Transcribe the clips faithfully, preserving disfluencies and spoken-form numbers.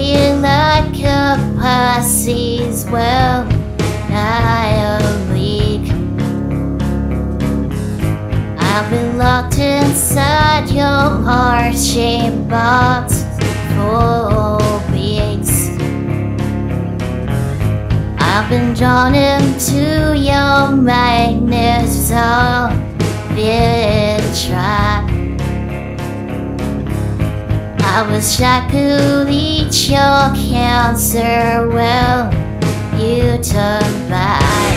me like a Pisces. Well, I am weak. I've been locked inside your heart-shaped box for weeks. I've been drawn into your magnets, all been trapped. I wish I could eat your cancer. Well, you turned back.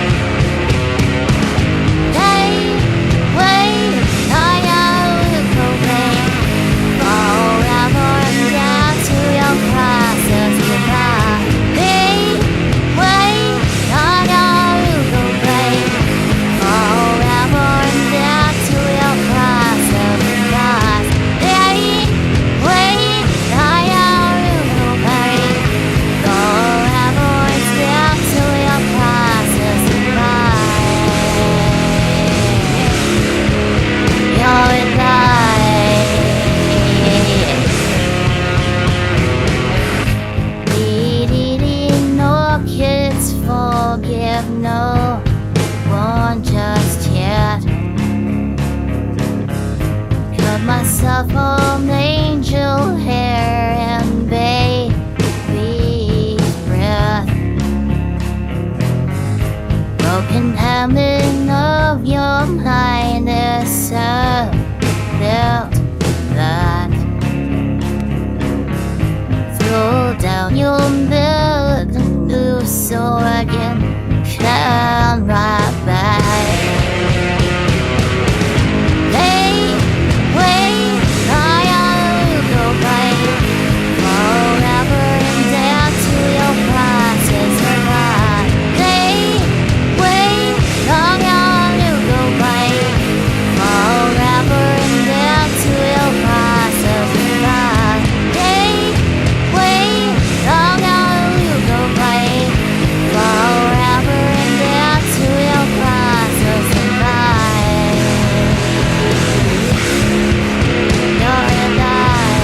They wait, I am cocaine. Forever and down to your process goodbye. They wait, I am cocaine. Forever and down to your process goodbye. They wait, I am cocaine. Forever and down to your process goodbye. You're a lie. Bleeding orchids forgive no one just yet. Cut myself on angel hair and baby's breath. Broken diamond of your highness, I felt that. Throw down your bed and move so I can come right back. They wait, I am cocaine. Forever and down to your process goodbye. They wait, I am cocaine. Forever and down to your process goodbye. They wait, I am cocaine. Forever and down to your process goodbye. You're a lie.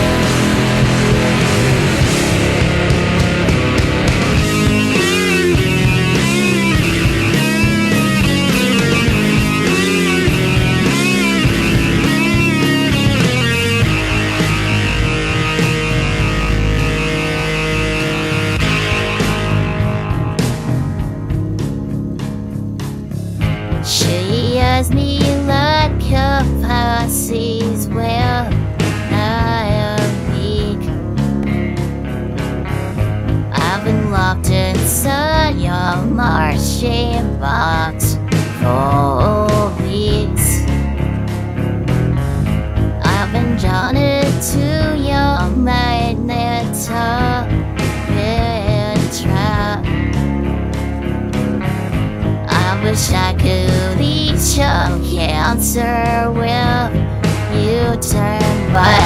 She has me like a Pisces. Well, I am weak. I've been locked inside your Martian box for weeks. I've been drawn into your magnet, been trapped. I wish I could eat your cancer. Will you turn back?